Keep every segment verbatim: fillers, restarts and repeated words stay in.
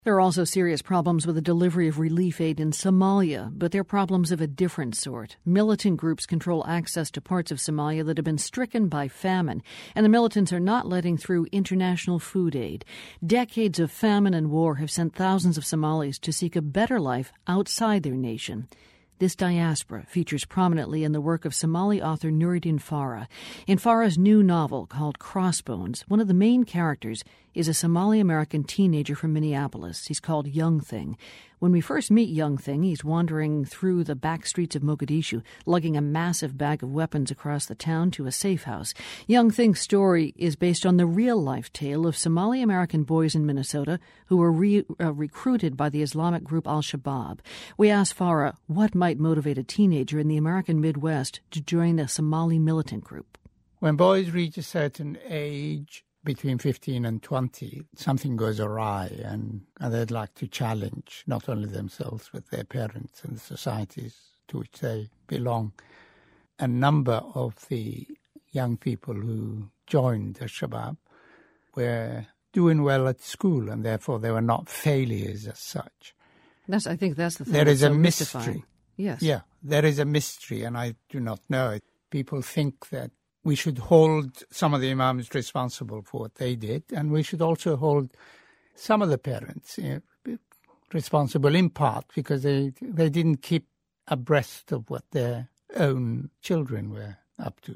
There are also serious problems with the delivery of relief aid in Somalia, but they're problems of a different sort. Militant groups control access to parts of Somalia that have been stricken by famine, and the militants are not letting through international food aid. Decades of famine and war have sent thousands of Somalis to seek a better life outside their nation. This diaspora features prominently in the work of Somali author Nuruddin Farah. In Farah's new novel called Crossbones, one of the main characters is a Somali-American teenager from Minneapolis. He's called Young Thing. When we first meet Young Thing, he's wandering through the back streets of Mogadishu, lugging a massive bag of weapons across the town to a safe house. Young Thing's story is based on the real-life tale of Somali-American boys in Minnesota who were re- uh, recruited by the Islamic group Al-Shabaab. We asked Farah what might motivate a teenager in the American Midwest to join a Somali militant group. When boys reach a certain age, between fifteen and twenty, something goes awry, and, and they'd like to challenge not only themselves but their parents and the societies to which they belong. A number of the young people who joined the Shabab were doing well at school, and therefore they were not failures as such. That's, I think that's the thing. There is so a mystifying. mystery. Yes. Yeah, there is a mystery, and I do not know it. People think that we should hold some of the imams responsible for what they did, and we should also hold some of the parents you know, responsible in part because they they didn't keep abreast of what their own children were up to.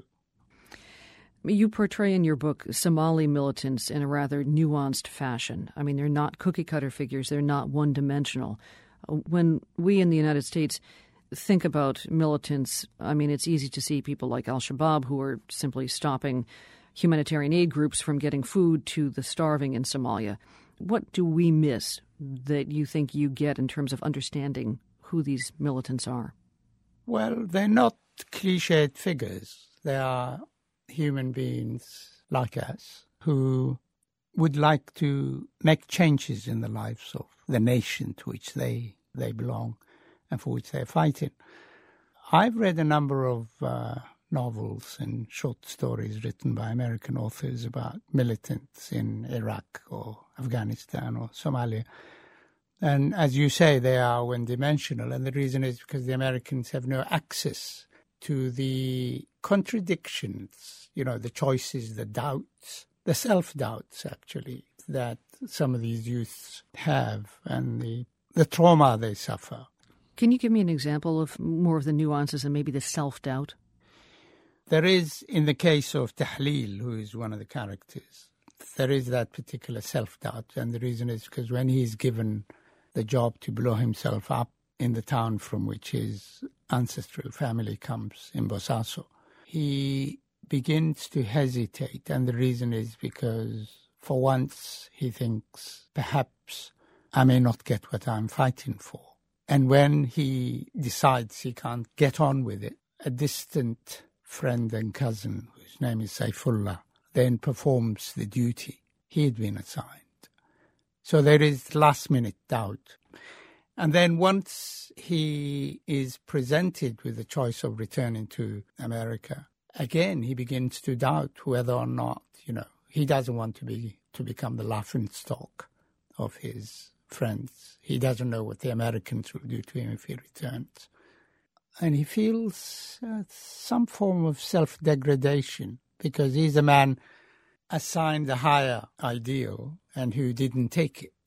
You portray in your book Somali militants in a rather nuanced fashion. I mean, they're not cookie-cutter figures. They're not one-dimensional. When we in the United States think about militants, I mean, it's easy to see people like Al-Shabaab who are simply stopping humanitarian aid groups from getting food to the starving in Somalia. What do we miss that you think you get in terms of understanding who these militants are? Well, they're not cliched figures. They are human beings like us who would like to make changes in the lives of the nation to which they, they belong and for which they're fighting. I've read a number of uh, novels and short stories written by American authors about militants in Iraq or Afghanistan or Somalia. And as you say, they are one-dimensional, and the reason is because the Americans have no access to the contradictions, you know, the choices, the doubts, the self-doubts, actually, that some of these youths have and the, the trauma they suffer. Can you give me an example of more of the nuances and maybe the self-doubt? There is, in the case of Tahlil, who is one of the characters, there is that particular self-doubt. And the reason is because when he's given the job to blow himself up in the town from which his ancestral family comes, in Bosaso, he begins to hesitate. And the reason is because for once he thinks, perhaps I may not get what I'm fighting for. And when he decides he can't get on with it, a distant friend and cousin, whose name is Saifullah, then performs the duty he had been assigned. So there is last-minute doubt. And then once he is presented with the choice of returning to America, again he begins to doubt whether or not, you know, he doesn't want to be to become the laughingstock of his friends. He doesn't know what the Americans will do to him if he returns. And he feels uh, some form of self-degradation because he's a man assigned a higher ideal and who didn't take it.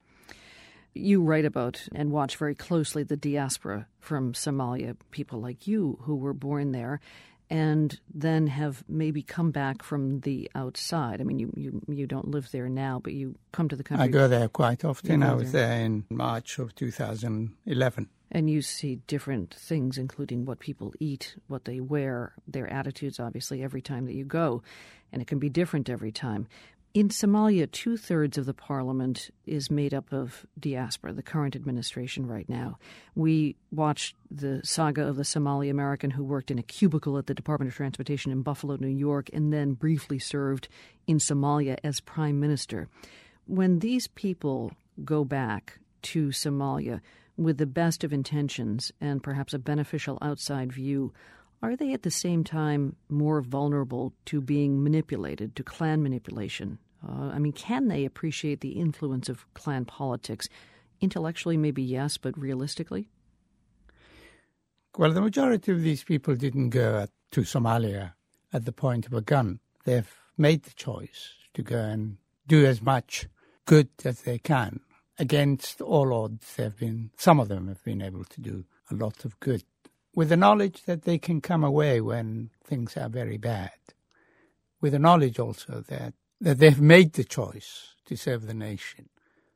You write about and watch very closely the diaspora from Somalia, people like you who were born there and then have maybe come back from the outside. I mean, you, you, you don't live there now, but you come to the country. I go there quite often. I was there. there in March of two thousand eleven. And you see different things, including what people eat, what they wear, their attitudes, obviously, every time that you go. And it can be different every time. In Somalia, two-thirds of the parliament is made up of diaspora, the current administration right now. We watched the saga of the Somali American who worked in a cubicle at the Department of Transportation in Buffalo, New York, and then briefly served in Somalia as prime minister. When these people go back to Somalia with the best of intentions and perhaps a beneficial outside view, are they at the same time more vulnerable to being manipulated, to clan manipulation Uh, I mean, can they appreciate the influence of clan politics? Intellectually, maybe yes, but realistically? Well, the majority of these people didn't go at, to Somalia at the point of a gun. They've made the choice to go and do as much good as they can. Against all odds, they've been, some of them have been able to do a lot of good, with the knowledge that they can come away when things are very bad, with the knowledge also that, that they've made the choice to serve the nation.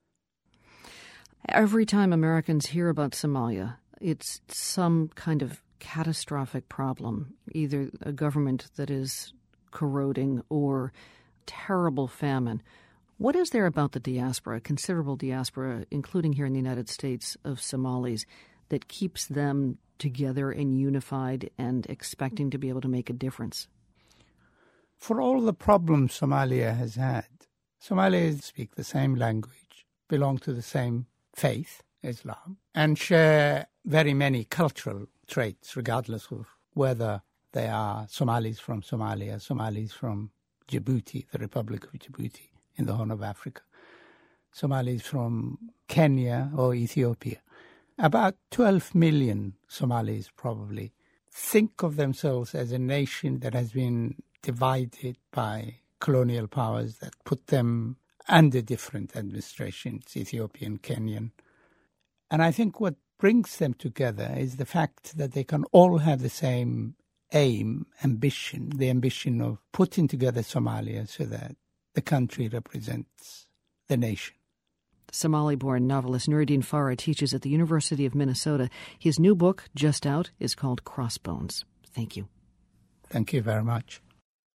Every time Americans hear about Somalia, it's some kind of catastrophic problem, either a government that is corroding or terrible famine. What is there about the diaspora, a considerable diaspora, including here in the United States, of Somalis, that keeps them together and unified and expecting to be able to make a difference? For all the problems Somalia has had, Somalis speak the same language, belong to the same faith, Islam, and share very many cultural traits, regardless of whether they are Somalis from Somalia, Somalis from Djibouti, the Republic of Djibouti in the Horn of Africa, Somalis from Kenya or Ethiopia. About twelve million Somalis probably think of themselves as a nation that has been divided by colonial powers that put them under different administrations, Ethiopian, Kenyan. And I think what brings them together is the fact that they can all have the same aim, ambition, the ambition of putting together Somalia so that the country represents the nation. Somali-born novelist Nuruddin Farah teaches at the University of Minnesota. His new book, just out, is called Crossbones. Thank you. Thank you very much.